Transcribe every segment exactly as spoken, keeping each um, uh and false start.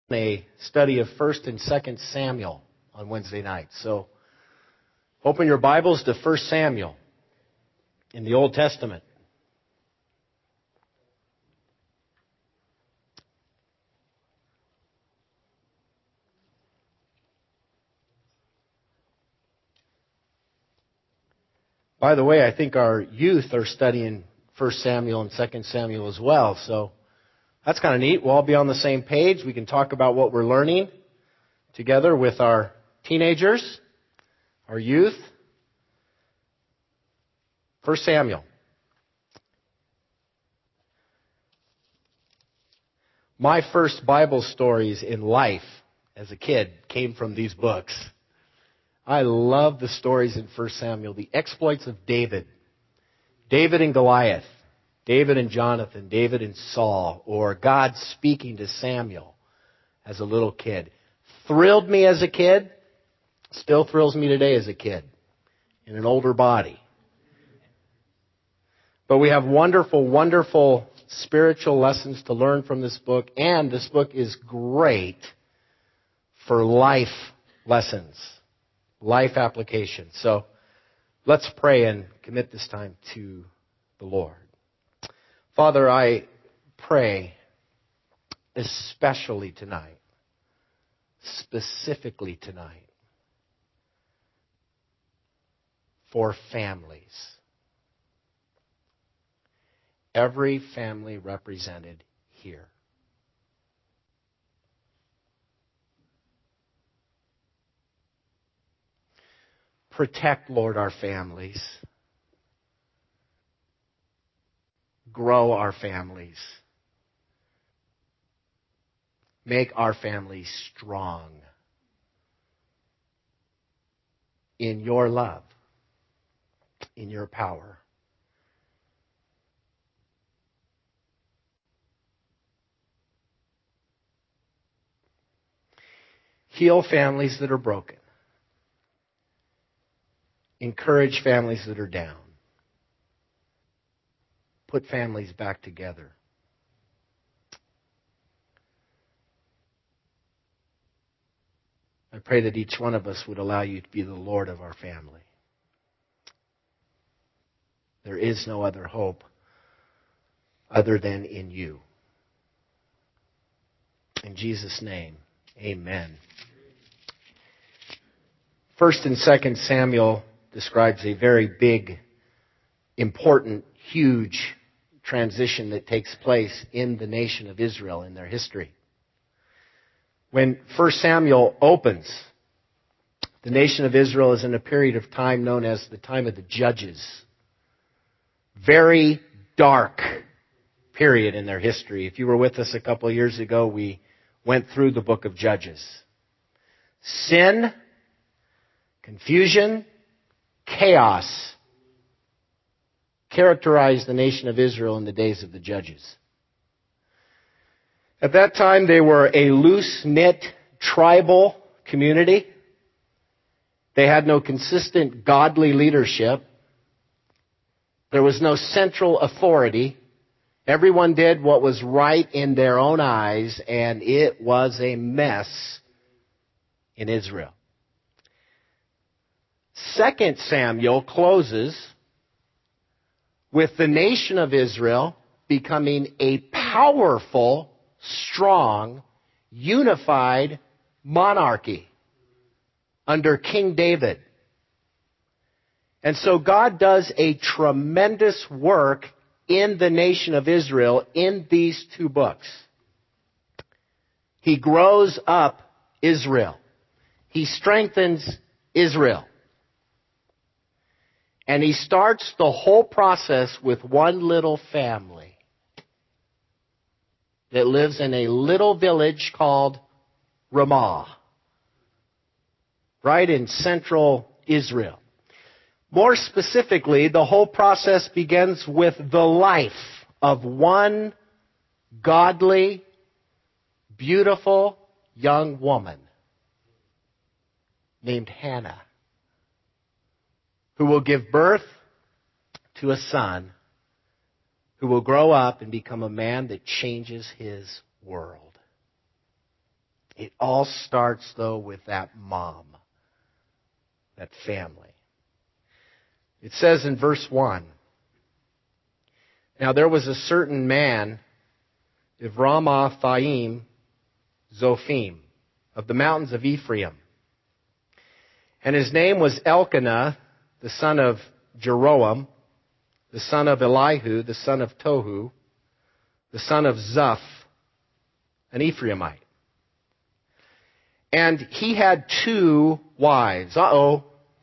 a study of First and Second Samuel on Wednesday night. So open your Bibles to First Samuel in the Old Testament. By the way, I think our youth are studying First Samuel and Second Samuel as well, so that's kind of neat. We'll all be on the same page. We can talk about what we're learning together with our teenagers, our youth. First Samuel. My first Bible stories in life as a kid came from these books. I love the stories in First Samuel, the exploits of David. David and Goliath, David and Jonathan, David and Saul, or God speaking to Samuel as a little kid. Thrilled me as a kid, still thrills me today as a kid, in an older body. But we have wonderful, wonderful spiritual lessons to learn from this book, and this book is great for life lessons, life application. So let's pray and commit this time to the Lord. Father, I pray especially tonight, specifically tonight, for families. Every family represented here. Protect, Lord, our families. Grow our families. Make our families strong in your love, in your power. Heal families that are broken. Encourage families that are down. Put families back together. I pray that each one of us would allow you to be the Lord of our family. There is no other hope other than in you. In Jesus' name, amen. First and Second Samuel describes a very big, important, huge transition that takes place in the nation of Israel in their history. When First Samuel opens, the nation of Israel is in a period of time known as the time of the Judges. Very dark period in their history. If you were with us a couple of years ago, we went through the book of Judges. Sin, confusion, chaos characterized the nation of Israel in the days of the Judges. At that time, they were a loose-knit tribal community. They had no consistent godly leadership. There was no central authority. Everyone did what was right in their own eyes, and it was a mess in Israel. Second Samuel closes with the nation of Israel becoming a powerful, strong, unified monarchy under King David. And so God does a tremendous work in the nation of Israel in these two books. He grows up Israel. He strengthens Israel. And he starts the whole process with one little family that lives in a little village called Ramah, right in central Israel. More specifically, the whole process begins with the life of one godly, beautiful young woman named Hannah, who will give birth to a son who will grow up and become a man that changes his world. It all starts, though, with that mom, that family. It says in verse one, now there was a certain man of Ramathaim Zophim, of the mountains of Ephraim. And his name was Elkanah, the son of Jeroam, the son of Elihu, the son of Tohu, the son of Zuph, an Ephraimite. And he had two wives. Uh-oh.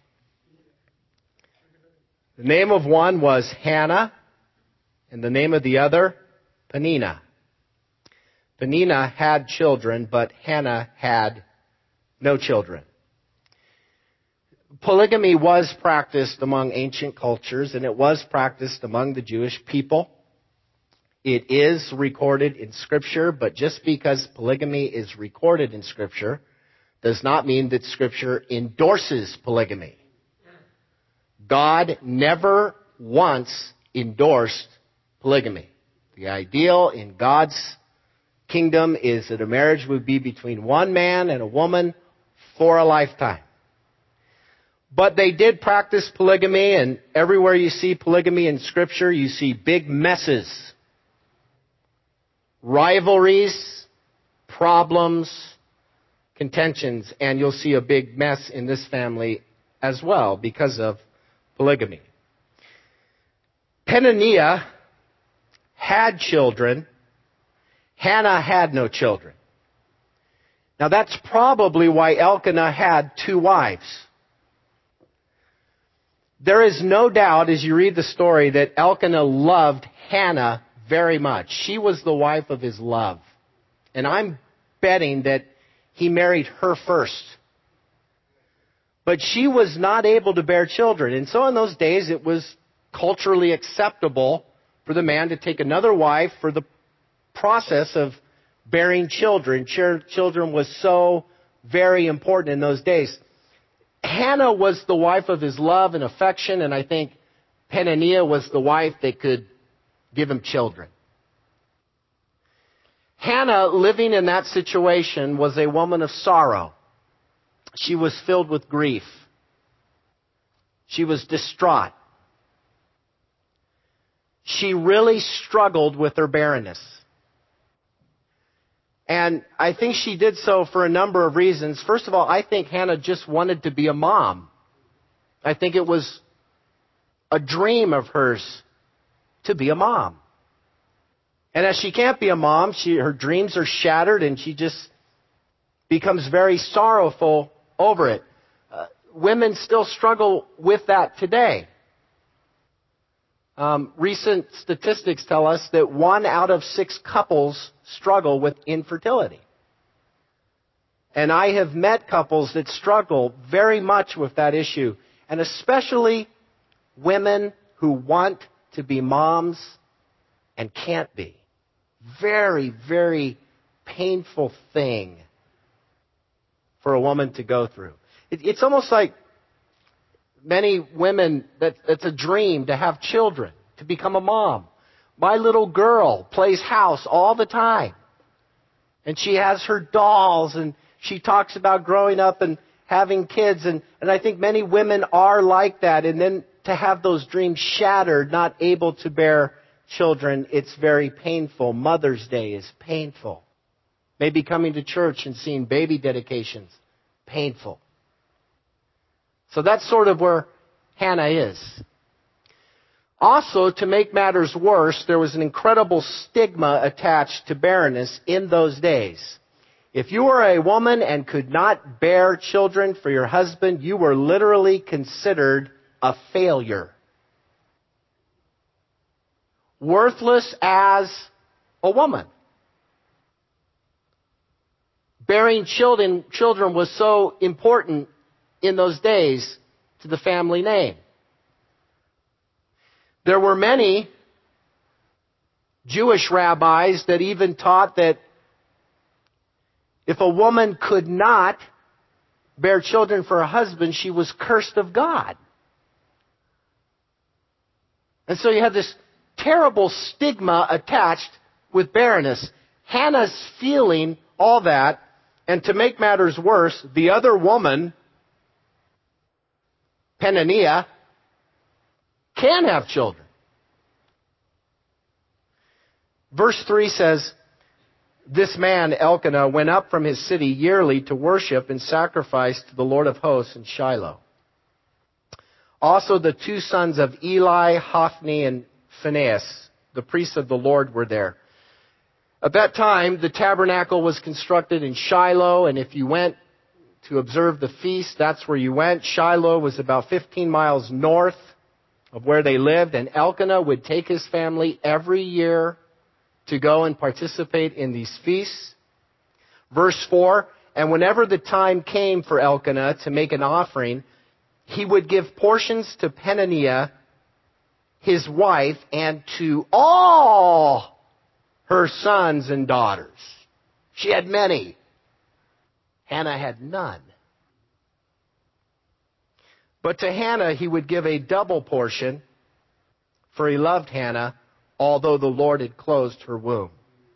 The name of one was Hannah, and the name of the other, Peninnah. Peninnah had children, but Hannah had no children. Polygamy was practiced among ancient cultures, and it was practiced among the Jewish people. It is recorded in Scripture, but just because polygamy is recorded in Scripture does not mean that Scripture endorses polygamy. God never once endorsed polygamy. The ideal in God's kingdom is that a marriage would be between one man and a woman for a lifetime. But they did practice polygamy, and everywhere you see polygamy in Scripture, you see big messes, rivalries, problems, contentions, and you'll see a big mess in this family as well because of polygamy. Peninnah had children. Hannah had no children. Now that's probably why Elkanah had two wives. There is no doubt as you read the story that Elkanah loved Hannah very much. She was the wife of his love. And I'm betting that he married her first. But she was not able to bear children. And so in those days it was culturally acceptable for the man to take another wife for the process of bearing children. Children was so very important in those days. Hannah was the wife of his love and affection, and I think Peninnah was the wife that could give him children. Hannah, living in that situation, was a woman of sorrow. She was filled with grief. She was distraught. She really struggled with her barrenness. And I think she did so for a number of reasons. First of all, I think Hannah just wanted to be a mom. I think it was a dream of hers to be a mom. And as she can't be a mom, she, her dreams are shattered and she just becomes very sorrowful over it. Uh, women still struggle with that today. Um, recent statistics tell us that one out of six couples struggle with infertility. And I have met couples that struggle very much with that issue, and especially women who want to be moms and can't be. Very, very painful thing for a woman to go through. It, it's almost like many women, that, that's a dream to have children, to become a mom. My little girl plays house all the time. And she has her dolls, and she talks about growing up and having kids. And, and I think many women are like that. And then to have those dreams shattered, not able to bear children, it's very painful. Mother's Day is painful. Maybe coming to church and seeing baby dedications, painful. So that's sort of where Hannah is. Also, to make matters worse, there was an incredible stigma attached to barrenness in those days. If you were a woman and could not bear children for your husband, you were literally considered a failure. Worthless as a woman. Bearing children, children was so important in those days to the family name. There were many Jewish rabbis that even taught that if a woman could not bear children for a husband, she was cursed of God. And so you have this terrible stigma attached with barrenness. Hannah's feeling all that, And to make matters worse, the other woman, Peninnah, can have children. Verse three says, this man, Elkanah, went up from his city yearly to worship and sacrifice to the Lord of hosts in Shiloh. Also the two sons of Eli, Hophni, and Phinehas, the priests of the Lord, were there. At that time, the tabernacle was constructed in Shiloh, and if you went to observe the feast, that's where you went. Shiloh was about fifteen miles north of where they lived, and Elkanah would take his family every year to go and participate in these feasts. Verse four, and whenever the time came for Elkanah to make an offering, he would give portions to Peninnah, his wife, and to all her sons and daughters. She had many. Hannah had none. But to Hannah he would give a double portion, for he loved Hannah, although the Lord had closed her womb.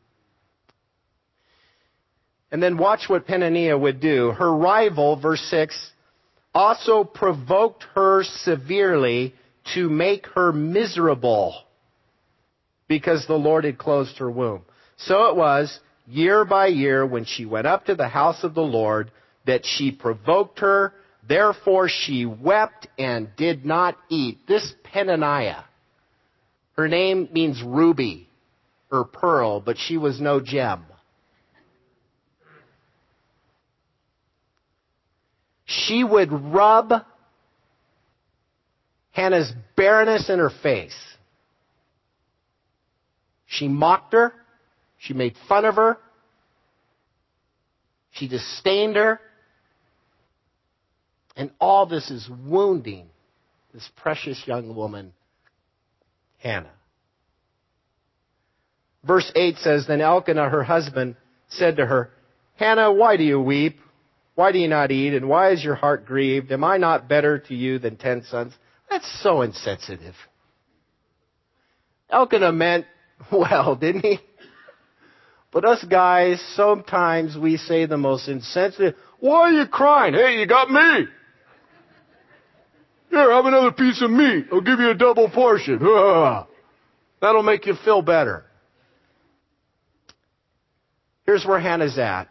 And then watch what Peninnah would do. Her rival, verse six, also provoked her severely to make her miserable, because the Lord had closed her womb. So it was, year by year, when she went up to the house of the Lord, that she provoked her. Therefore she wept and did not eat. This Peninnah, her name means ruby or pearl, but she was no gem. She would rub Hannah's barrenness in her face. She mocked her. She made fun of her. She disdained her. And all this is wounding this precious young woman, Hannah. Verse eight says, then Elkanah, her husband, said to her, Hannah, why do you weep? Why do you not eat? And why is your heart grieved? Am I not better to you than ten sons? That's so insensitive. Elkanah meant well, didn't he? But us guys, sometimes we say the most insensitive, why are you crying? Hey, you got me. Here, have another piece of meat. I'll give you a double portion. That'll make you feel better. Here's where Hannah's at.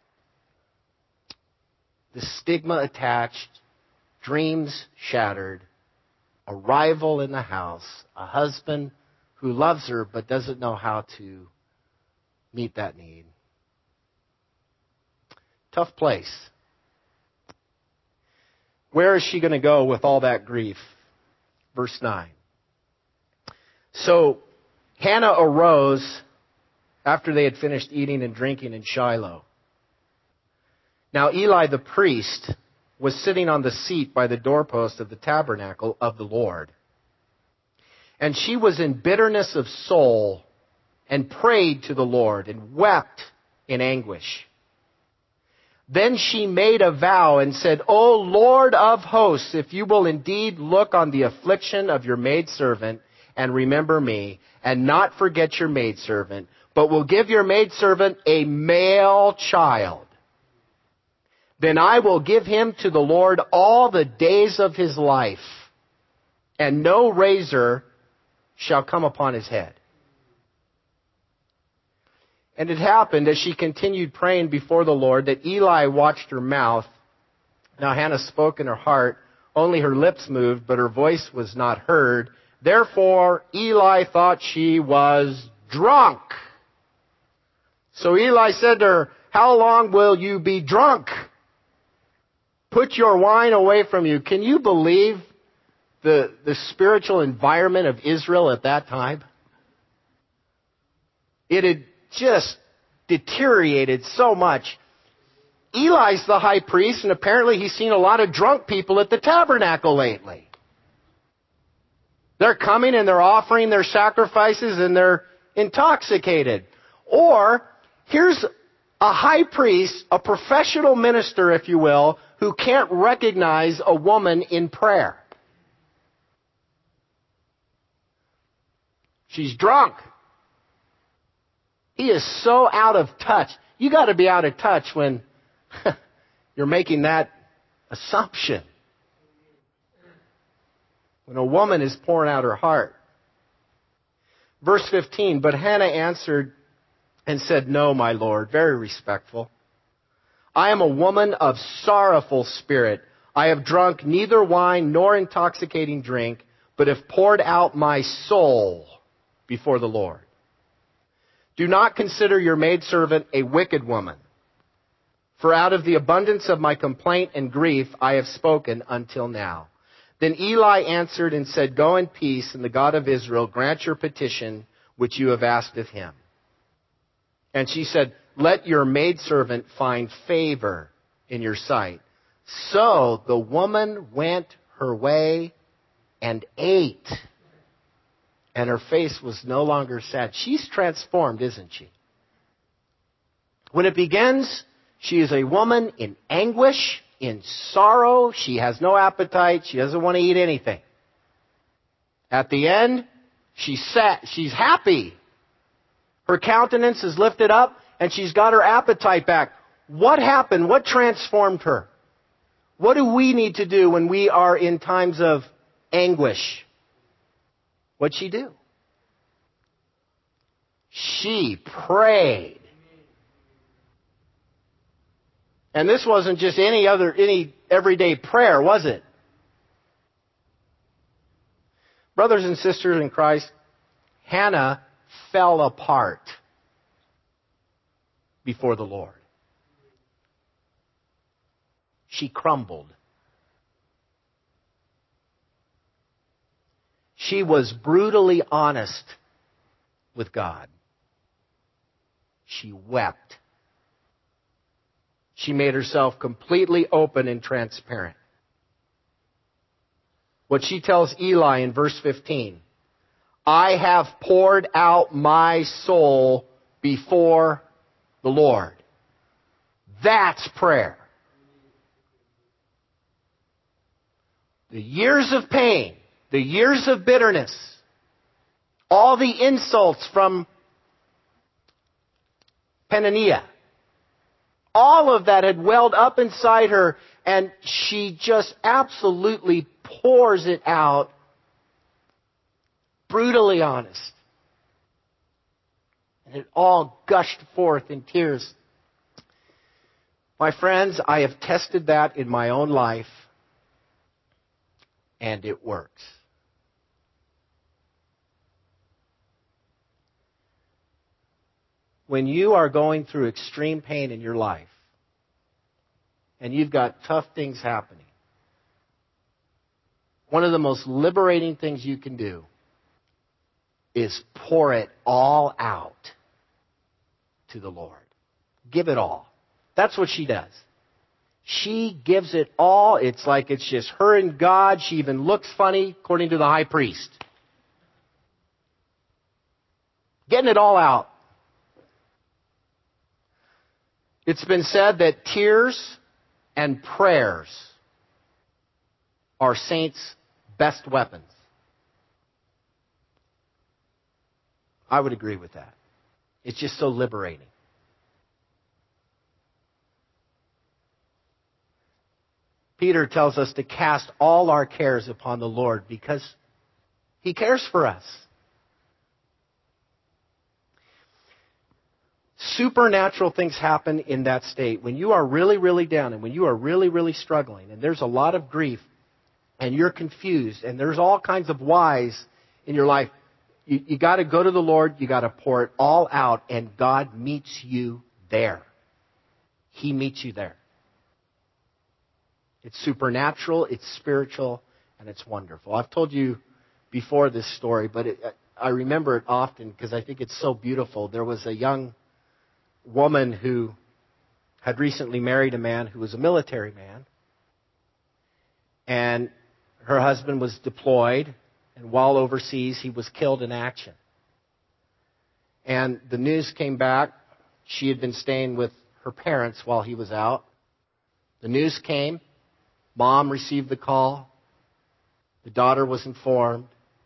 The stigma attached, dreams shattered, a rival in the house, a husband who loves her but doesn't know how to meet that need. Tough place. Where is she going to go with all that grief? Verse nine. So Hannah arose after they had finished eating and drinking in Shiloh. Now Eli the priest was sitting on the seat by the doorpost of the tabernacle of the Lord. And she was in bitterness of soul and prayed to the Lord and wept in anguish. Then she made a vow and said, O Lord of hosts, if you will indeed look on the affliction of your maidservant and remember me, and not forget your maidservant, but will give your maidservant a male child, then I will give him to the Lord all the days of his life, and no razor shall come upon his head. And it happened, as she continued praying before the Lord, that Eli watched her mouth. Now Hannah spoke in her heart, only her lips moved, but her voice was not heard. Therefore Eli thought she was drunk. So Eli said to her, how long will you be drunk? Put your wine away from you. Can you believe the, the spiritual environment of Israel at that time? It had just deteriorated so much. Eli's the high priest, and apparently he's seen a lot of drunk people at the tabernacle lately. They're coming and they're offering their sacrifices and they're intoxicated. Or, here's a high priest, a professional minister, if you will, who can't recognize a woman in prayer. She's drunk. He is so out of touch. You got to be out of touch when You're making that assumption. When a woman is pouring out her heart. Verse fifteen, but Hannah answered and said, no, my Lord, very respectful. I am a woman of sorrowful spirit. I have drunk neither wine nor intoxicating drink, but have poured out my soul before the Lord. Do not consider your maidservant a wicked woman, for out of the abundance of my complaint and grief I have spoken until now. Then Eli answered and said, go in peace, and the God of Israel grant your petition which you have asked of him. And she said, let your maidservant find favor in your sight. So the woman went her way and ate, and her face was no longer sad. She's transformed, isn't she? When it begins, she is a woman in anguish, in sorrow. She has no appetite. She doesn't want to eat anything. At the end, she's sad. She's happy. Her countenance is lifted up, and she's got her appetite back. What happened? What transformed her? What do we need to do when we are in times of anguish? What'd she do? She prayed. And this wasn't just any other, any everyday prayer, was it? Brothers and sisters in Christ, Hannah fell apart before the Lord. She crumbled. She was brutally honest with God. She wept. She made herself completely open and transparent. What she tells Eli in verse fifteen, I have poured out my soul before the Lord. That's prayer. The years of pain, the years of bitterness, all the insults from Peninnah, all of that had welled up inside her, and she just absolutely pours it out, brutally honest. And it all gushed forth in tears. My friends, I have tested that in my own life, and it works. When you are going through extreme pain in your life, and you've got tough things happening, one of the most liberating things you can do is pour it all out to the Lord. Give it all. That's what she does. She gives it all. It's like it's just her and God. She even looks funny, according to the high priest. Getting it all out. It's been said that tears and prayers are saints' best weapons. I would agree with that. It's just so liberating. Peter tells us to cast all our cares upon the Lord because He cares for us. Supernatural things happen in that state. When you are really, really down and when you are really, really struggling and there's a lot of grief and you're confused and there's all kinds of whys in your life, you, you got to go to the Lord. You got to pour it all out, and God meets you there. He meets you there. It's supernatural, it's spiritual, and it's wonderful. I've told you before this story, but it, I remember it often because I think it's so beautiful. There was a young woman who had recently married a man who was a military man. And her husband was deployed, and while overseas, he was killed in action. And the news came back. She had been staying with her parents while he was out. The news came. Mom received the call. The daughter was informed.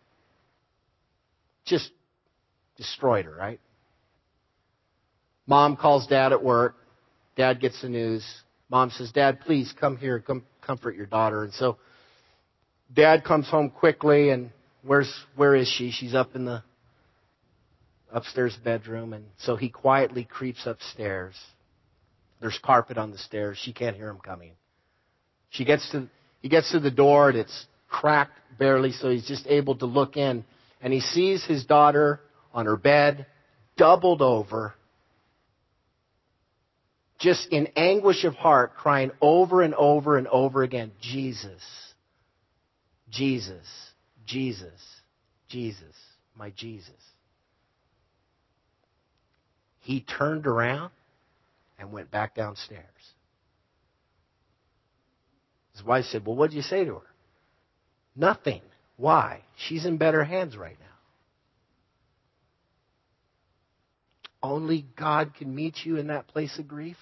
Just destroyed her, right? Mom calls Dad at work. Dad gets the news. Mom says, Dad, please come here, come comfort your daughter. And so Dad comes home quickly, and where's where is she? She's up in the upstairs bedroom, and so he quietly creeps upstairs. There's carpet on the stairs. She can't hear him coming. She gets to he gets to the door, and it's cracked barely, so he's just able to look in, and he sees his daughter on her bed, doubled over, just in anguish of heart, crying over and over and over again, Jesus, Jesus, Jesus, Jesus, my Jesus. He turned around and went back downstairs. His wife said, well, what did you say to her? Nothing. Why? She's in better hands right now. Only God can meet you in that place of grief.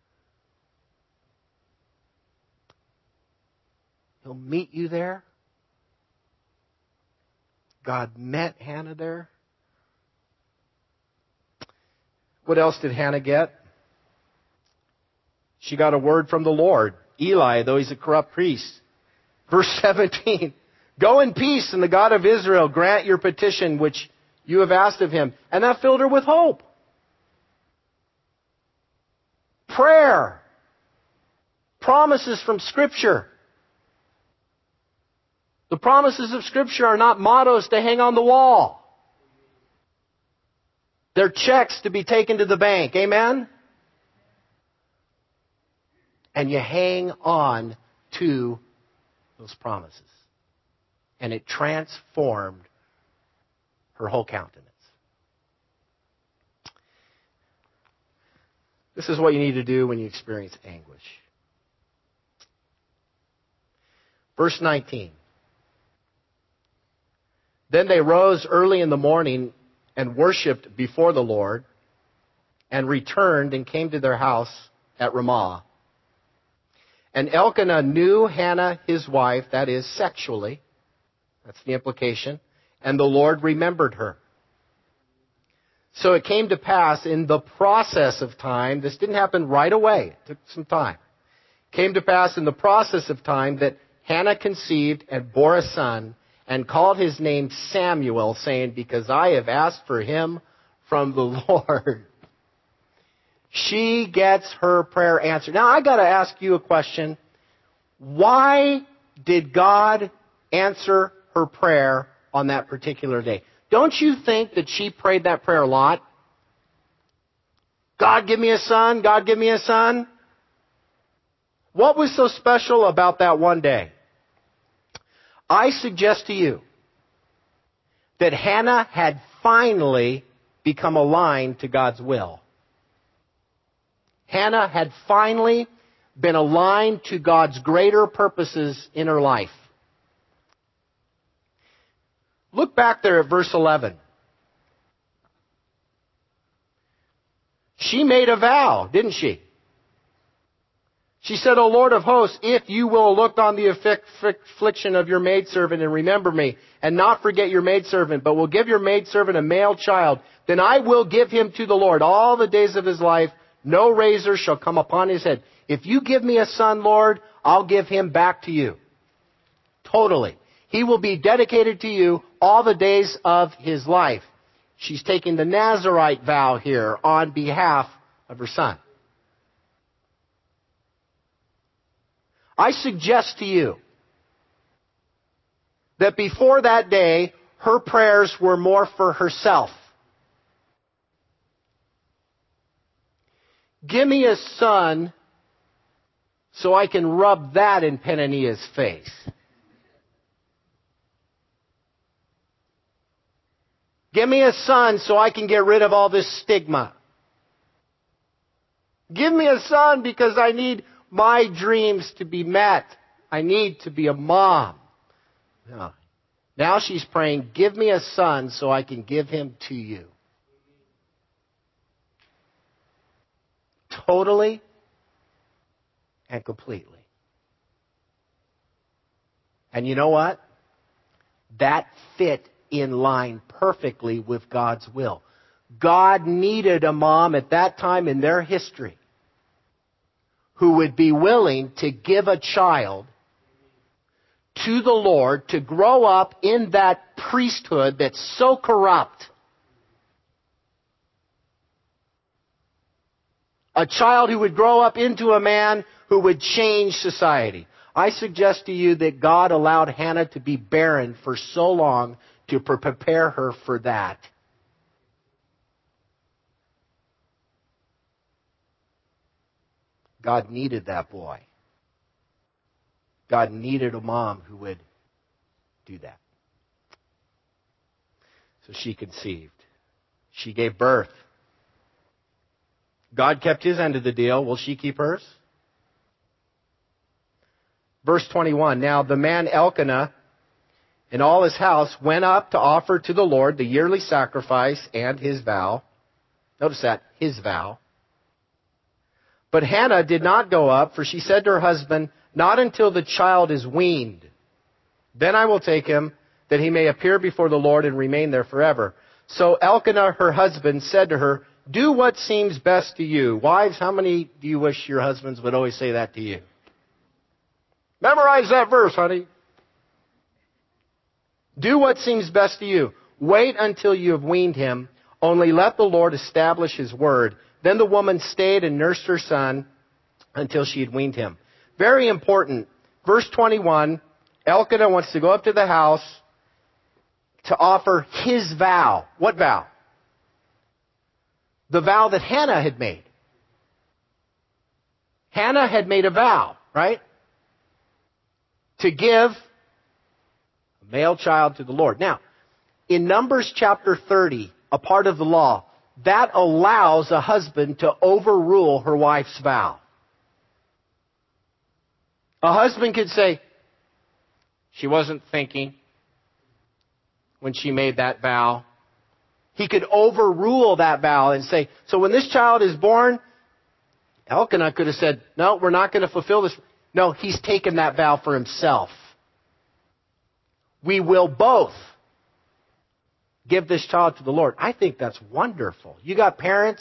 He'll meet you there. God met Hannah there. What else did Hannah get? She got a word from the Lord. Eli, though he's a corrupt priest. Verse seventeen. Go in peace, and the God of Israel grant your petition which you have asked of him. And that filled her with hope. Prayer. Promises from Scripture. The promises of Scripture are not mottos to hang on the wall. They're checks to be taken to the bank. Amen? And you hang on to those promises. And it transformed her whole countenance. This is what you need to do when you experience anguish. Verse nineteen. Then they rose early in the morning and worshipped before the Lord, and returned and came to their house at Ramah. And Elkanah knew Hannah, his wife, that is, sexually. That's the implication. And the Lord remembered her. So it came to pass in the process of time, this didn't happen right away, it took some time. It came to pass in the process of time that Hannah conceived and bore a son, and called his name Samuel, saying, because I have asked for him from the Lord. She gets her prayer answered. Now, I got to ask you a question. Why did God answer her prayer on that particular day? Don't you think that she prayed that prayer a lot? God, give me a son. God, give me a son. What was so special about that one day? I suggest to you that Hannah had finally become aligned to God's will. Hannah had finally been aligned to God's greater purposes in her life. Look back there at verse eleven. She made a vow, didn't she? She said, O Lord of hosts, if you will look on the affliction of your maidservant and remember me, and not forget your maidservant, but will give your maidservant a male child, then I will give him to the Lord all the days of his life. No razor shall come upon his head. If you give me a son, Lord, I'll give him back to you. Totally. He will be dedicated to you all the days of his life. She's taking the Nazirite vow here on behalf of her son. I suggest to you that before that day, her prayers were more for herself. Give me a son so I can rub that in Penaniah's face. Give me a son so I can get rid of all this stigma. Give me a son because I need my dreams to be met. I need to be a mom. No. Now she's praying, give me a son so I can give him to you. Totally and completely. And you know what? That fit in line perfectly with God's will. God needed a mom at that time in their history who would be willing to give a child to the Lord to grow up in that priesthood that's so corrupt. A child who would grow up into a man who would change society. I suggest to you that God allowed Hannah to be barren for so long to pre- prepare her for that. God needed that boy. God needed a mom who would do that. So she conceived. She gave birth. God kept his end of the deal. Will she keep hers? Verse twenty-one, now the man Elkanah and all his house went up to offer to the Lord the yearly sacrifice and his vow. Notice that, his vow. But Hannah did not go up, for she said to her husband, not until the child is weaned. Then I will take him, that he may appear before the Lord and remain there forever. So Elkanah, her husband, said to her, do what seems best to you. Wives, how many do you wish your husbands would always say that to you? Memorize that verse, honey. Do what seems best to you. Wait until you have weaned him. Only let the Lord establish his word. Then the woman stayed and nursed her son until she had weaned him. Very important. Verse twenty-one, Elkanah wants to go up to the house to offer his vow. What vow? The vow that Hannah had made. Hannah had made a vow, right? To give a male child to the Lord. Now, in Numbers chapter thirty, a part of the law, that allows a husband to overrule her wife's vow. A husband could say, she wasn't thinking when she made that vow. He could overrule that vow and say, so when this child is born, Elkanah could have said, no, we're not going to fulfill this. No, he's taken that vow for himself. We will both give this child to the Lord. I think that's wonderful. You got parents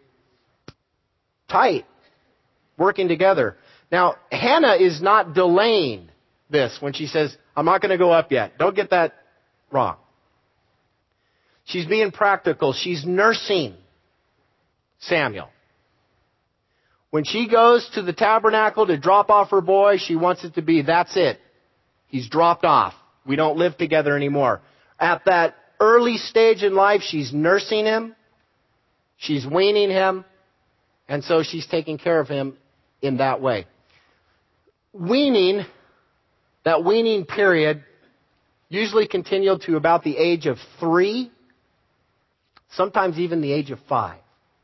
tight, working together. Now, Hannah is not delaying this when she says, I'm not going to go up yet. Don't get that wrong. She's being practical. She's nursing Samuel. When she goes to the tabernacle to drop off her boy, she wants it to be, that's it. He's dropped off. We don't live together anymore. At that early stage in life, she's nursing him. She's weaning him. And so she's taking care of him in that way. Weaning, that weaning period, usually continued to about the age of three, sometimes even the age of five.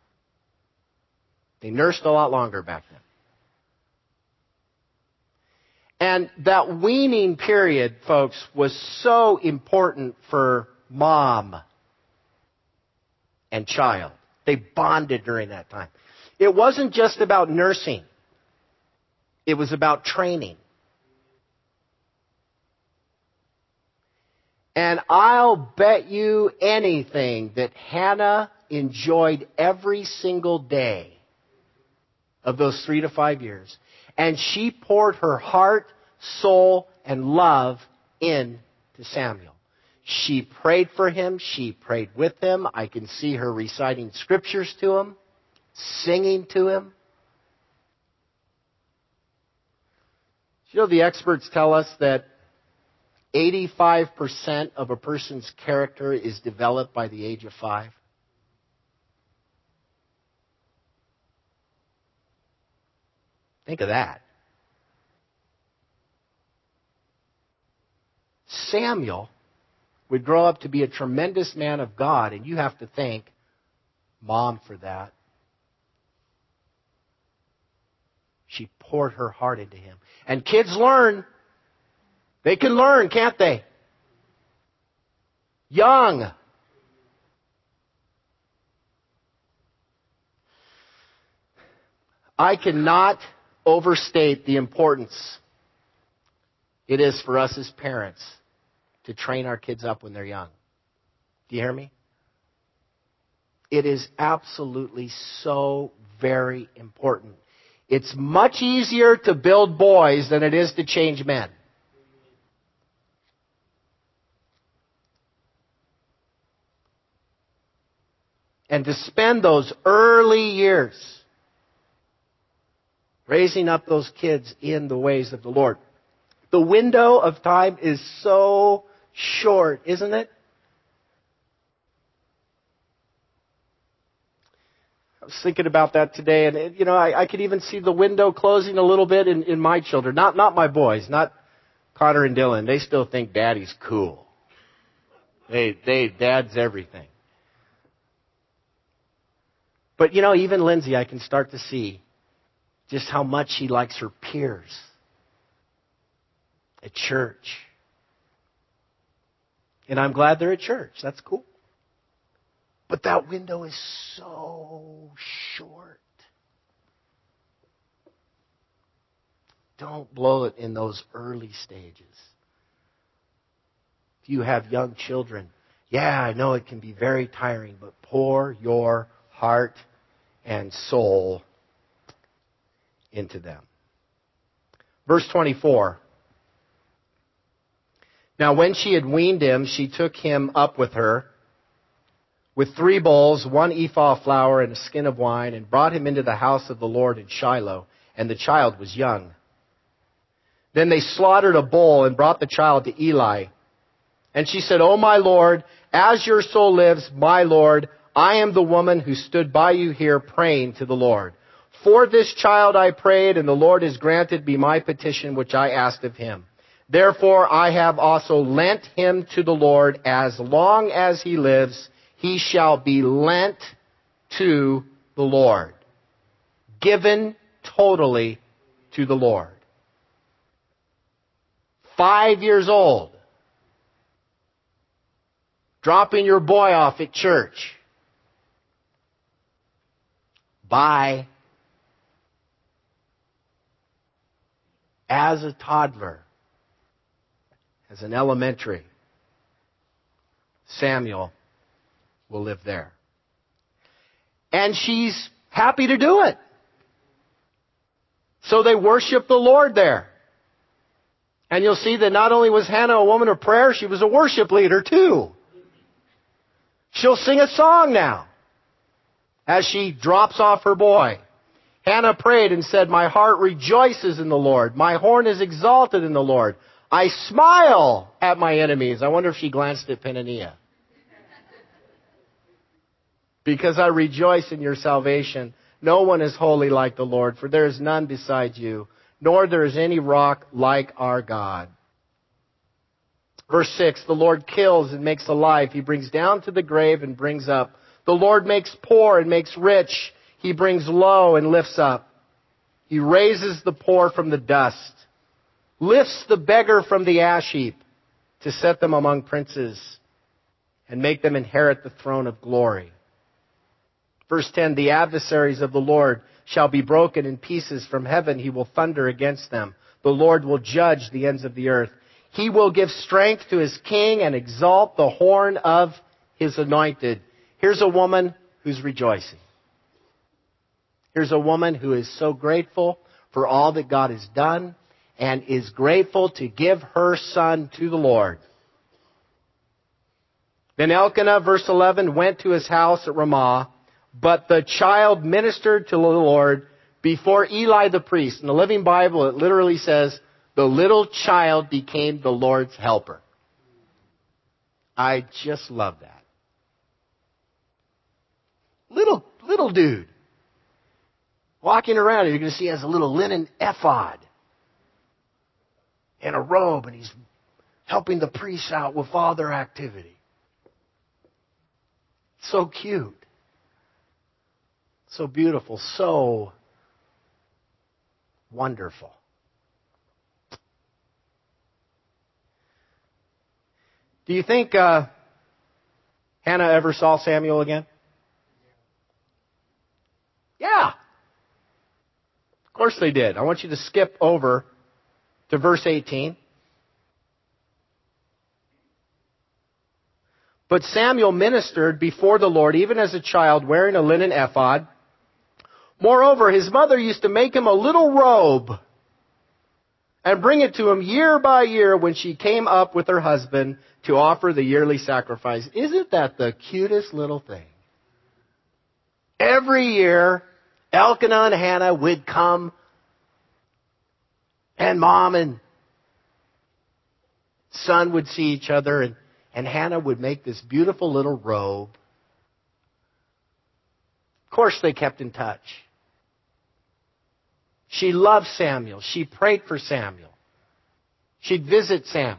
They nursed a lot longer back then. And that weaning period, folks, was so important for mom and child. They bonded during that time. It wasn't just about nursing. It was about training. And I'll bet you anything that Hannah enjoyed every single day of those three to five years. And she poured her heart, soul, and love in to Samuel. She prayed for him. She prayed with him. I can see her reciting scriptures to him, singing to him. You know, the experts tell us that eighty-five percent of a person's character is developed by the age of five. Think of that. Samuel would grow up to be a tremendous man of God, and you have to thank Mom for that. She poured her heart into him. And kids learn. They can learn, can't they? Young. I cannot overstate the importance it is for us as parents to train our kids up when they're young. Do you hear me? It is absolutely so very important. It's much easier to build boys than it is to change men. And to spend those early years raising up those kids in the ways of the Lord. The window of time is so short, isn't it? I was thinking about that today, and you know, I, I could even see the window closing a little bit in, in my children. Not not my boys, not Connor and Dylan. They still think Daddy's cool. They they Dad's everything. But you know, even Lindsay, I can start to see just how much she likes her peers at church. And I'm glad they're at church. That's cool. But that window is so short. Don't blow it in those early stages. If you have young children, yeah, I know it can be very tiring, but pour your heart and soul into them. Verse twenty-four. Now when she had weaned him, she took him up with her with three bowls, one ephah of flour, and a skin of wine, and brought him into the house of the Lord in Shiloh, and the child was young. Then they slaughtered a bull and brought the child to Eli. And she said, O my Lord, as your soul lives, my Lord, I am the woman who stood by you here praying to the Lord. For this child I prayed, and the Lord has granted me my petition which I asked of him. Therefore I have also lent him to the Lord. As long as he lives, he shall be lent to the Lord. Given totally to the Lord. Five years old. Dropping your boy off at church. Bye. As a toddler, as an elementary, Samuel will live there. And she's happy to do it. So they worship the Lord there. And you'll see that not only was Hannah a woman of prayer, she was a worship leader too. She'll sing a song now as she drops off her boy. Hannah prayed and said, my heart rejoices in the Lord. My horn is exalted in the Lord. I smile at my enemies. I wonder if she glanced at Peninnah. Because I rejoice in your salvation. No one is holy like the Lord, for there is none beside you, nor there is any rock like our God. Verse six, the Lord kills and makes alive. He brings down to the grave and brings up. The Lord makes poor and makes rich. He brings low and lifts up. He raises the poor from the dust, lifts the beggar from the ash heap to set them among princes and make them inherit the throne of glory. Verse ten, the adversaries of the Lord shall be broken in pieces. From heaven he will thunder against them. The Lord will judge the ends of the earth. He will give strength to his king and exalt the horn of his anointed. Here's a woman who's rejoicing. Here's a woman who is so grateful for all that God has done and is grateful to give her son to the Lord. Then Elkanah, verse eleven, went to his house at Ramah, but the child ministered to the Lord before Eli the priest. In the Living Bible, it literally says, the little child became the Lord's helper. I just love that. Little, little dude. Walking around, you're going to see he has a little linen ephod and a robe, and he's helping the priests out with all their activity. So cute. So beautiful. So wonderful. Do you think uh, Hannah ever saw Samuel again? Yeah. Of course they did. I want you to skip over to verse eighteen. But Samuel ministered before the Lord, even as a child, wearing a linen ephod. Moreover, his mother used to make him a little robe and bring it to him year by year when she came up with her husband to offer the yearly sacrifice. Isn't that the cutest little thing? Every year, Elkanah and Hannah would come, and mom and son would see each other, and, and Hannah would make this beautiful little robe. Of course, they kept in touch. She loved Samuel. She prayed for Samuel. She'd visit Samuel.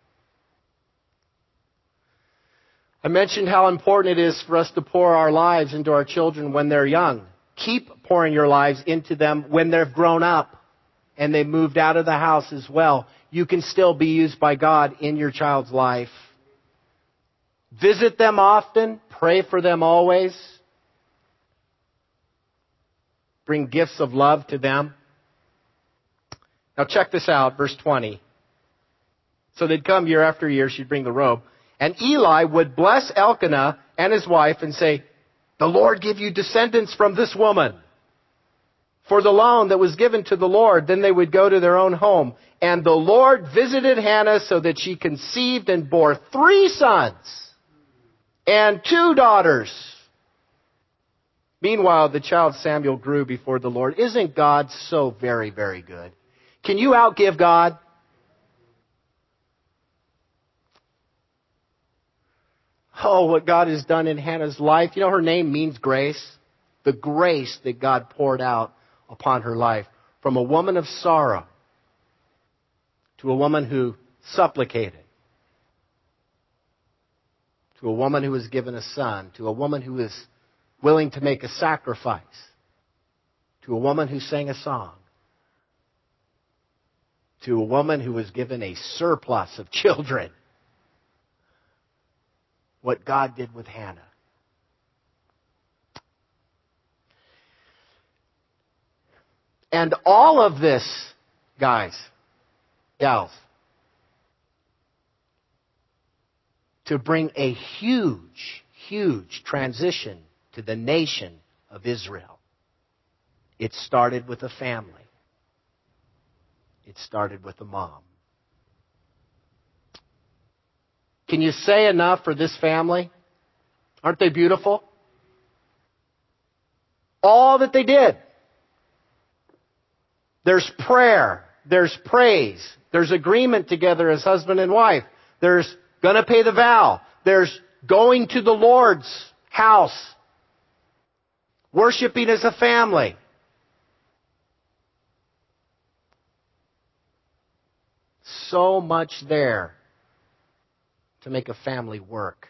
I mentioned how important it is for us to pour our lives into our children when they're young. Keep pouring your lives into them when they've grown up and they've moved out of the house as well. You can still be used by God in your child's life. Visit them often. Pray for them always. Bring gifts of love to them. Now check this out, verse twenty. So they'd come year after year, she'd bring the robe. And Eli would bless Elkanah and his wife and say, "The Lord give you descendants from this woman for the loan that was given to the Lord." Then they would go to their own home. And the Lord visited Hannah so that she conceived and bore three sons and two daughters. Meanwhile, the child Samuel grew before the Lord. Isn't God so very, very good? Can you outgive God? Oh, what God has done in Hannah's life. You know, her name means grace. The grace that God poured out upon her life. From a woman of sorrow to a woman who supplicated. To a woman who was given a son. To a woman who was willing to make a sacrifice. To a woman who sang a song. To a woman who was given a surplus of children. What God did with Hannah. And all of this, guys, gals, to bring a huge, huge transition to the nation of Israel. It started with a family. It started with a mom. Can you say enough for this family? Aren't they beautiful? All that they did. There's prayer. There's praise. There's agreement together as husband and wife. There's going to pay the vow. There's going to the Lord's house. Worshiping as a family. So much there to make a family work.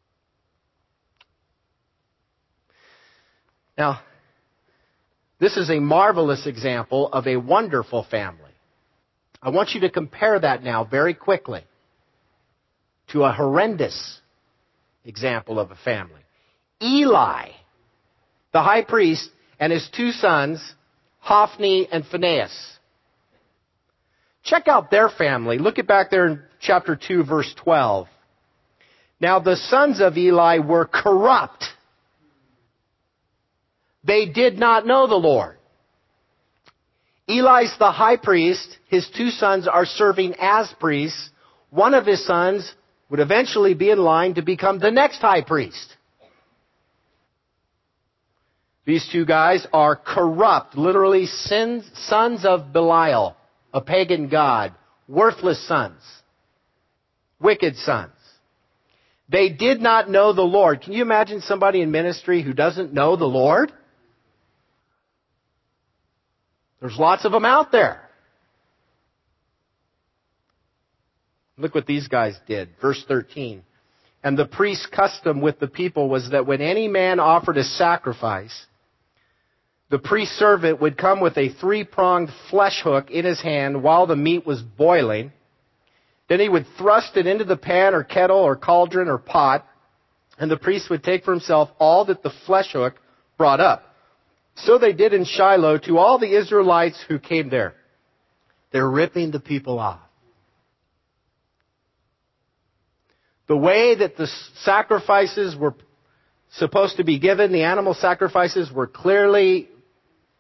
Now, this is a marvelous example of a wonderful family. I want you to compare that now very quickly to a horrendous example of a family. Eli, the high priest, and his two sons, Hophni and Phinehas. Check out their family. Look at back there in chapter two, verse twelve. Now the sons of Eli were corrupt. They did not know the Lord. Eli's the high priest. His two sons are serving as priests. One of his sons would eventually be in line to become the next high priest. These two guys are corrupt, literally sins, sons of Belial, a pagan god, worthless sons, wicked sons. They did not know the Lord. Can you imagine somebody in ministry who doesn't know the Lord? There's lots of them out there. Look what these guys did. Verse thirteen. And the priest's custom with the people was that when any man offered a sacrifice, the priest's servant would come with a three-pronged flesh hook in his hand while the meat was boiling. Then he would thrust it into the pan or kettle or cauldron or pot, and the priest would take for himself all that the flesh hook brought up. So they did in Shiloh to all the Israelites who came there. They're ripping the people off. The way that the sacrifices were supposed to be given, the animal sacrifices were clearly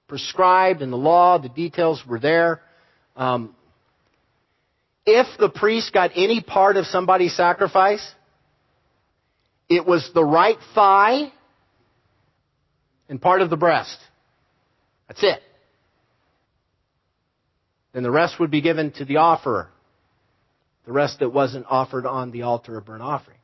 prescribed in the law. The details were there. Um, if the priest got any part of somebody's sacrifice, it was the right thigh and part of the breast. That's it. Then the rest would be given to the offerer. The rest that wasn't offered on the altar of burnt offering.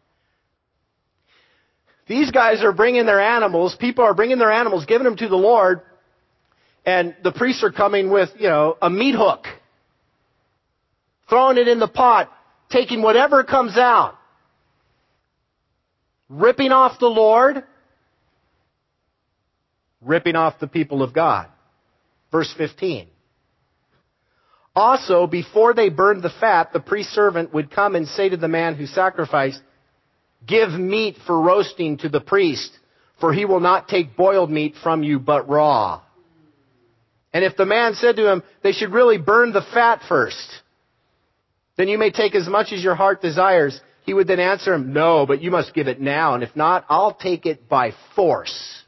These guys are bringing their animals. People are bringing their animals, giving them to the Lord. And the priests are coming with, you know, a meat hook. Throwing it in the pot. Taking whatever comes out. Ripping off the Lord. Ripping off the people of God. Verse fifteen. Also, before they burned the fat, the priest servant would come and say to the man who sacrificed, "Give meat for roasting to the priest, for he will not take boiled meat from you, but raw." And if the man said to him, "They should really burn the fat first, then you may take as much as your heart desires," he would then answer him, "No, but you must give it now, and if not, I'll take it by force."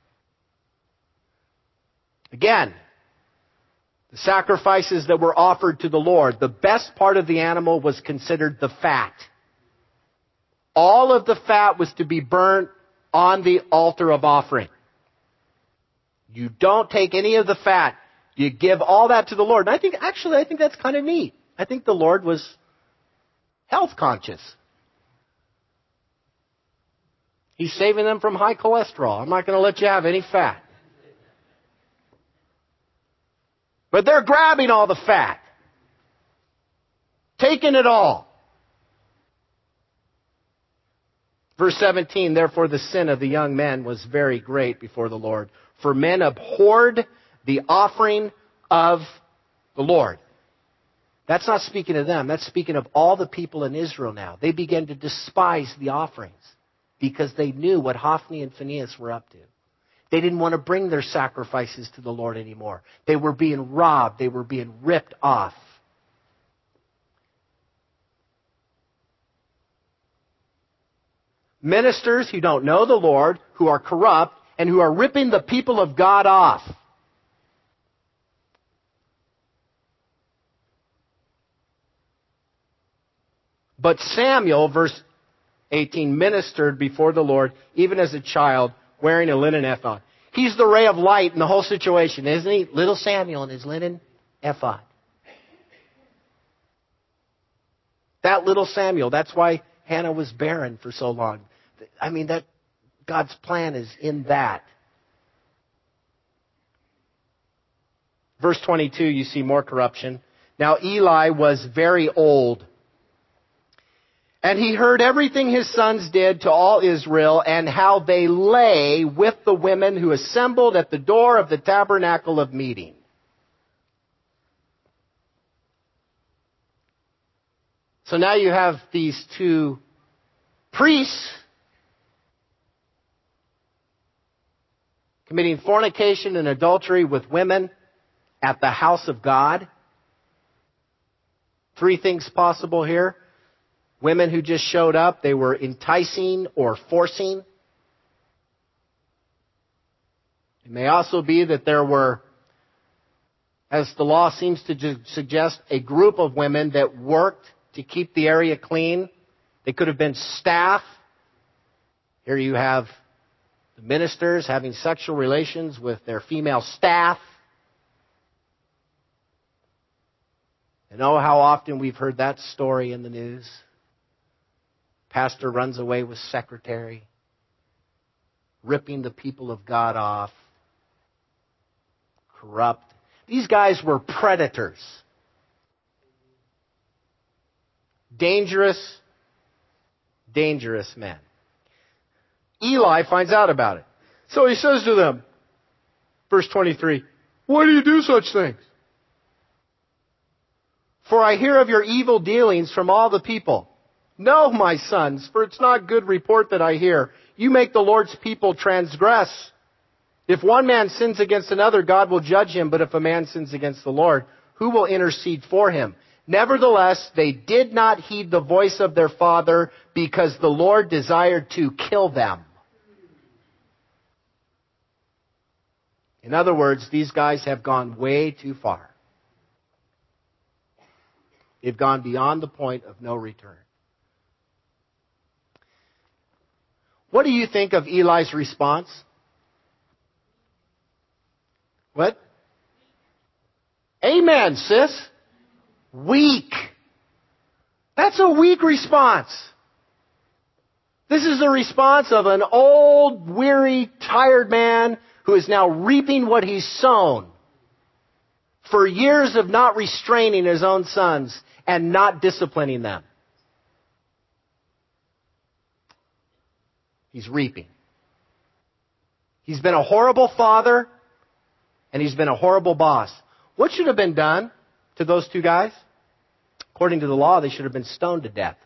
Again, the sacrifices that were offered to the Lord, the best part of the animal was considered the fat. All of the fat was to be burnt on the altar of offering. You don't take any of the fat. You give all that to the Lord. And I think, actually, I think that's kind of neat. I think the Lord was health conscious. He's saving them from high cholesterol. I'm not going to let you have any fat. But they're grabbing all the fat. Taking it all. Verse seventeen, therefore the sin of the young men was very great before the Lord. For men abhorred the offering of the Lord. That's not speaking of them. That's speaking of all the people in Israel now. They began to despise the offerings because they knew what Hophni and Phinehas were up to. They didn't want to bring their sacrifices to the Lord anymore. They were being robbed. They were being ripped off. Ministers who don't know the Lord, who are corrupt, and who are ripping the people of God off. But Samuel, verse eighteen, ministered before the Lord, even as a child, wearing a linen ephod. He's the ray of light in the whole situation, isn't he? Little Samuel in his linen ephod. That little Samuel, that's why Hannah was barren for so long. I mean, that God's plan is in that. Verse twenty-two, you see more corruption. Now Eli was very old. And he heard everything his sons did to all Israel, and how they lay with the women who assembled at the door of the tabernacle of meeting. So now you have these two priests committing fornication and adultery with women at the house of God. Three things possible here. Women who just showed up, they were enticing or forcing. It may also be that there were, as the law seems to suggest, a group of women that worked to keep the area clean. They could have been staff. Here you have the ministers having sexual relations with their female staff. And oh, how often we've heard that story in the news. Pastor runs away with secretary, ripping the people of God off, corrupt. These guys were predators. Dangerous, dangerous men. Eli finds out about it. So he says to them, verse twenty-three, "Why do you do such things? For I hear of your evil dealings from all the people. No, my sons, for it's not good report that I hear. You make the Lord's people transgress. If one man sins against another, God will judge him. But if a man sins against the Lord, who will intercede for him? Nevertheless, they did not heed the voice of their father, because the Lord desired to kill them." In other words, these guys have gone way too far. They've gone beyond the point of no return. What do you think of Eli's response? What? Amen, sis. Weak. That's a weak response. This is the response of an old, weary, tired man who is now reaping what he's sown for years of not restraining his own sons and not disciplining them. He's reaping. He's been a horrible father, and he's been a horrible boss. What should have been done to those two guys? According to the law, they should have been stoned to death.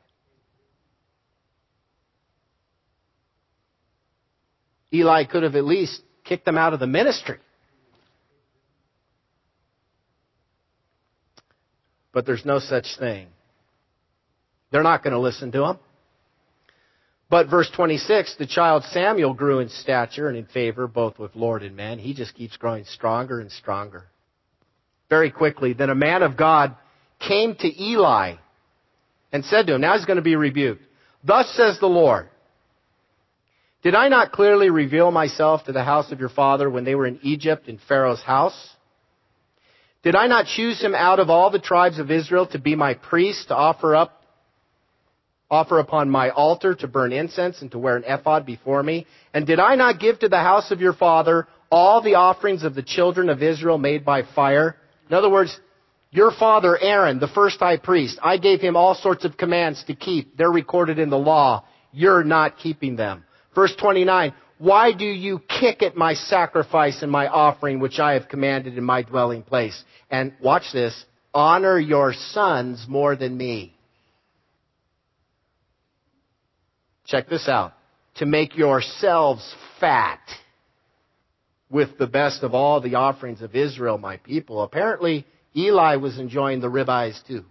Eli could have at least kicked them out of the ministry. But there's no such thing. They're not going to listen to him. But verse twenty-six, the child Samuel grew in stature and in favor both with Lord and men. He just keeps growing stronger and stronger. Very quickly, then a man of God came to Eli and said to him, now he's going to be rebuked. Thus says the Lord, did I not clearly reveal myself to the house of your father when they were in Egypt in Pharaoh's house? Did I not choose him out of all the tribes of Israel to be my priest, to offer up offer upon my altar, to burn incense, and to wear an ephod before me? And did I not give to the house of your father all the offerings of the children of Israel made by fire? In other words, your father Aaron, the first high priest, I gave him all sorts of commands to keep. They're recorded in the law. You're not keeping them. Verse twenty-nine, why do you kick at my sacrifice and my offering, which I have commanded in my dwelling place? And watch this, honor your sons more than me. Check this out. To make yourselves fat with the best of all the offerings of Israel, my people. Apparently, Eli was enjoying the ribeyes too.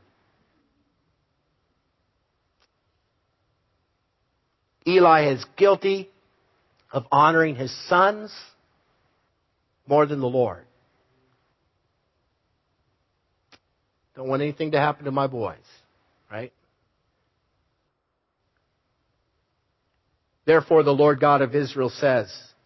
Eli is guilty of honoring his sons more than the Lord. Don't want anything to happen to my boys, right? Therefore, the Lord God of Israel says,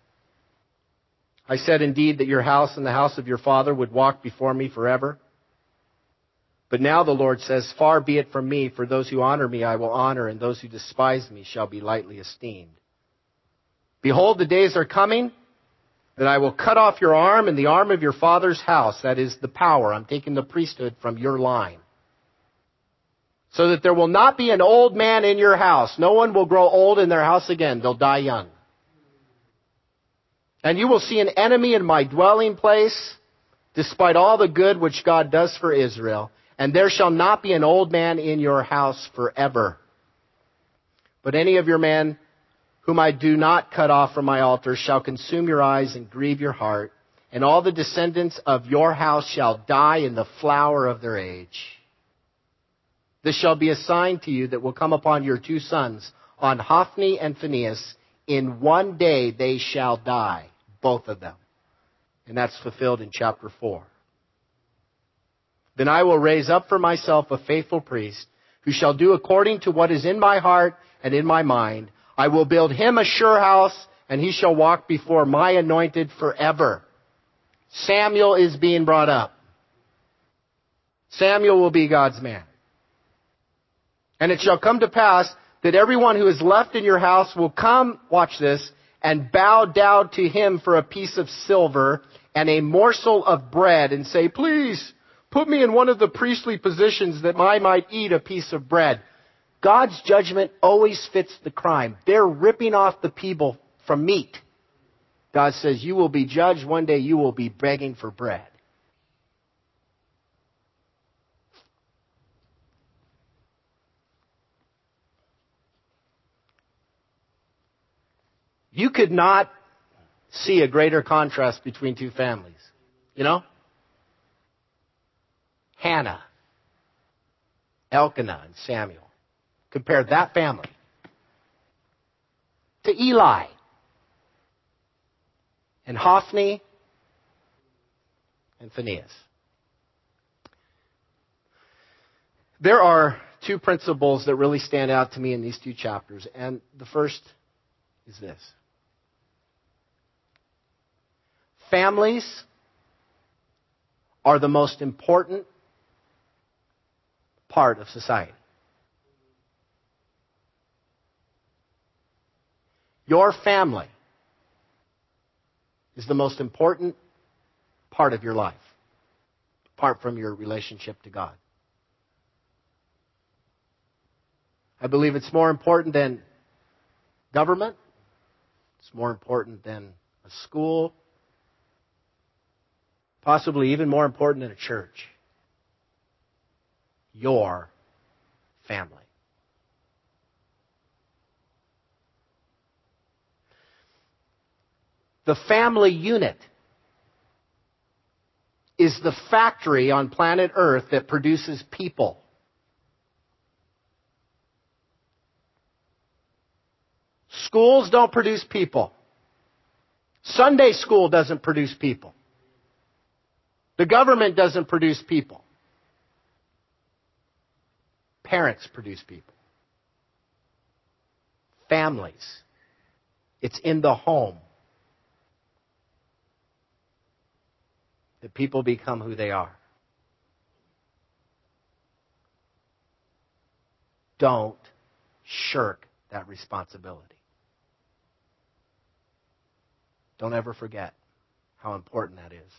I said indeed that your house and the house of your father would walk before me forever. But now the Lord says, far be it from me, for those who honor me I will honor, and those who despise me shall be lightly esteemed. Behold, the days are coming that I will cut off your arm and the arm of your father's house. That is the power. I'm taking the priesthood from your line. So that there will not be an old man in your house. No one will grow old in their house again. They'll die young. And you will see an enemy in my dwelling place, despite all the good which God does for Israel. And there shall not be an old man in your house forever. But any of your men whom I do not cut off from my altar shall consume your eyes and grieve your heart. And all the descendants of your house shall die in the flower of their age. This shall be a sign to you that will come upon your two sons, on Hophni and Phinehas. In one day they shall die, both of them. And that's fulfilled in chapter four. Then I will raise up for myself a faithful priest, who shall do according to what is in my heart and in my mind. I will build him a sure house, and he shall walk before my anointed forever. Samuel is being brought up. Samuel will be God's man. And it shall come to pass that everyone who is left in your house will come, watch this, and bow down to him for a piece of silver and a morsel of bread, and say, please, put me in one of the priestly positions that I might eat a piece of bread. God's judgment always fits the crime. They're ripping off the people from meat. God says, you will be judged. One day you will be begging for bread. You could not see a greater contrast between two families. You know? Hannah, Elkanah, and Samuel. Compare that family to Eli and Hophni and Phinehas. There are two principles that really stand out to me in these two chapters, and the first is this. Families are the most important part of society. Your family is the most important part of your life, apart from your relationship to God. I believe it's more important than government. It's more important than a school. Possibly even more important than a church. Your family. The family unit is the factory on planet Earth that produces people. Schools don't produce people. Sunday school doesn't produce people. The government doesn't produce people. Parents produce people. Families. It's in the home that people become who they are. Don't shirk that responsibility. Don't ever forget how important that is.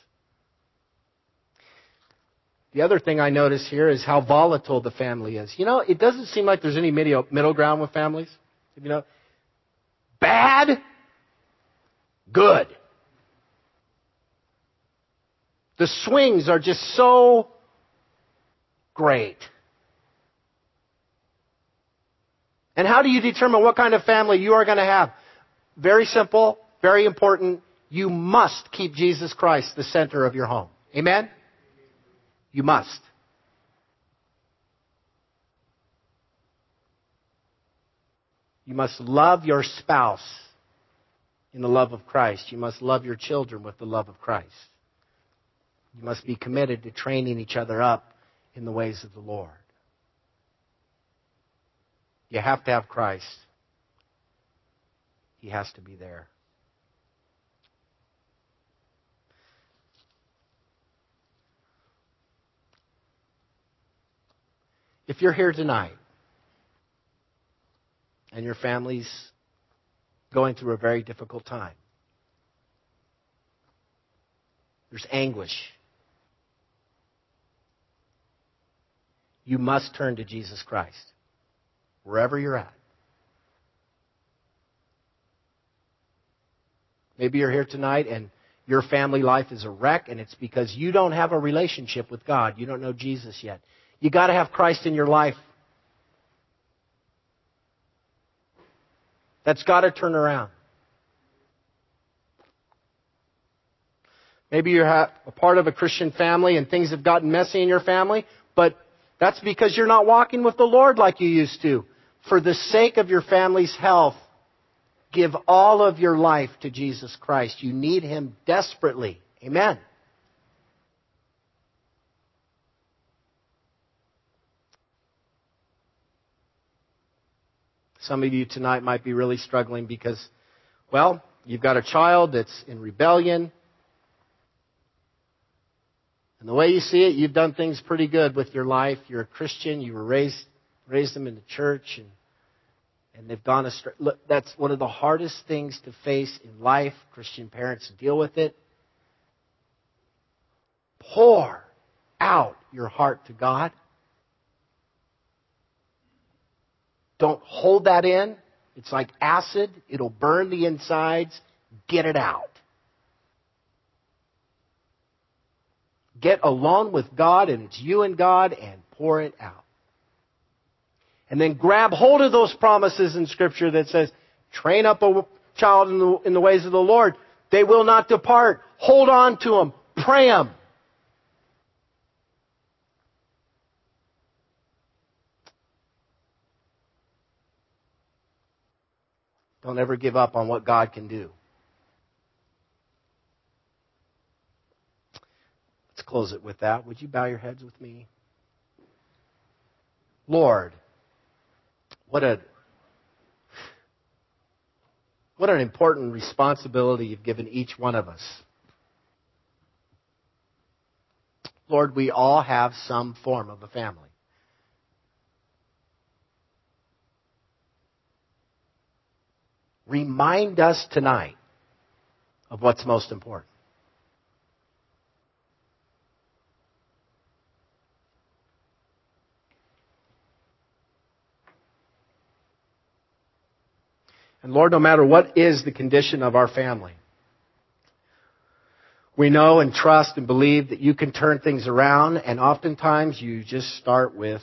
The other thing I notice here is how volatile the family is. You know, it doesn't seem like there's any middle middle ground with families. You know, bad, good. The swings are just so great. And how do you determine what kind of family you are going to have? Very simple, very important. You must keep Jesus Christ the center of your home. Amen? You must. You must love your spouse in the love of Christ. You must love your children with the love of Christ. You must be committed to training each other up in the ways of the Lord. You have to have Christ. He has to be there. If you're here tonight and your family's going through a very difficult time, there's anguish, you must turn to Jesus Christ, wherever you're at. Maybe you're here tonight and your family life is a wreck, and it's because you don't have a relationship with God. You don't know Jesus yet. You got to have Christ in your life. That's got to turn around. Maybe you're a part of a Christian family and things have gotten messy in your family, but that's because you're not walking with the Lord like you used to. For the sake of your family's health, give all of your life to Jesus Christ. You need Him desperately. Amen. Some of you tonight might be really struggling because, well, you've got a child that's in rebellion. And the way you see it, you've done things pretty good with your life. You're a Christian. You were raised raised them in the church, and and they've gone astray. Look, that's one of the hardest things to face in life. Christian parents deal with it. Pour out your heart to God. Don't hold that in. It's like acid. It'll burn the insides. Get it out. Get alone with God, and it's you and God, and pour it out. And then grab hold of those promises in Scripture that says, train up a child in the, in the ways of the Lord. They will not depart. Hold on to them. Pray them. Don't ever give up on what God can do. close it with that. Would you bow your heads with me? Lord, what a what an important responsibility you've given each one of us. Lord, we all have some form of a family. Remind us tonight of what's most important. And Lord, no matter what is the condition of our family, we know and trust and believe that you can turn things around, and oftentimes you just start with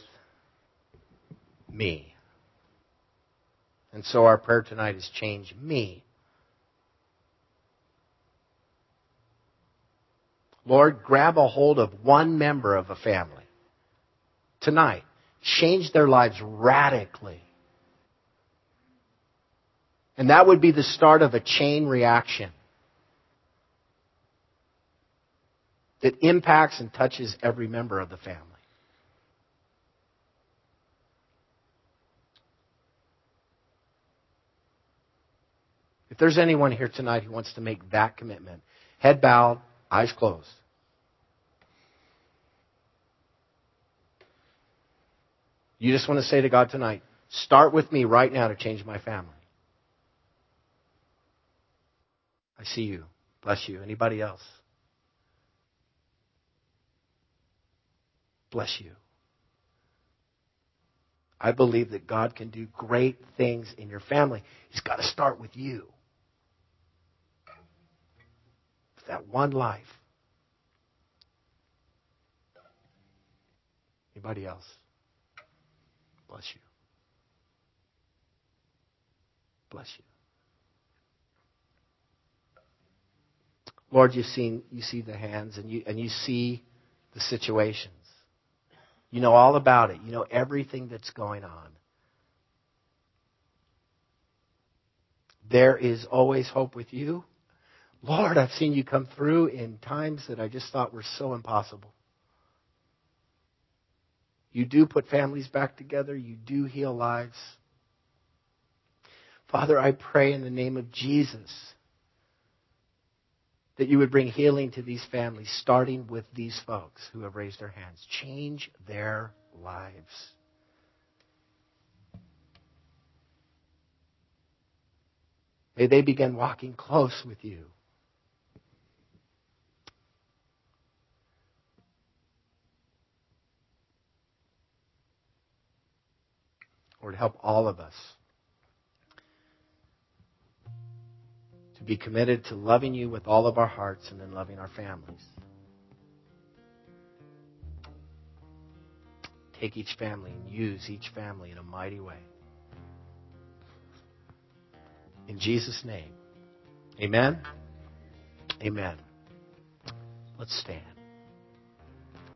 me. And so our prayer tonight is change me. Lord, grab a hold of one member of a family tonight. Change their lives radically. And that would be the start of a chain reaction that impacts and touches every member of the family. If there's anyone here tonight who wants to make that commitment, head bowed, eyes closed. You just want to say to God tonight, start with me right now to change my family. I see you. Bless you. Anybody else? Bless you. I believe that God can do great things in your family. He's got to start with you. With that one life. Anybody else? Bless you. Bless you. Lord, you've seen, you see the hands and you, and you see the situations. You know all about it. You know everything that's going on. There is always hope with you. Lord, I've seen you come through in times that I just thought were so impossible. You do put families back together. You do heal lives. Father, I pray in the name of Jesus that you would bring healing to these families, starting with these folks who have raised their hands. Change their lives. May they begin walking close with you. Lord, help all of us to be committed to loving you with all of our hearts and then loving our families. Take each family and use each family in a mighty way. In Jesus' name, amen. Amen. Let's stand.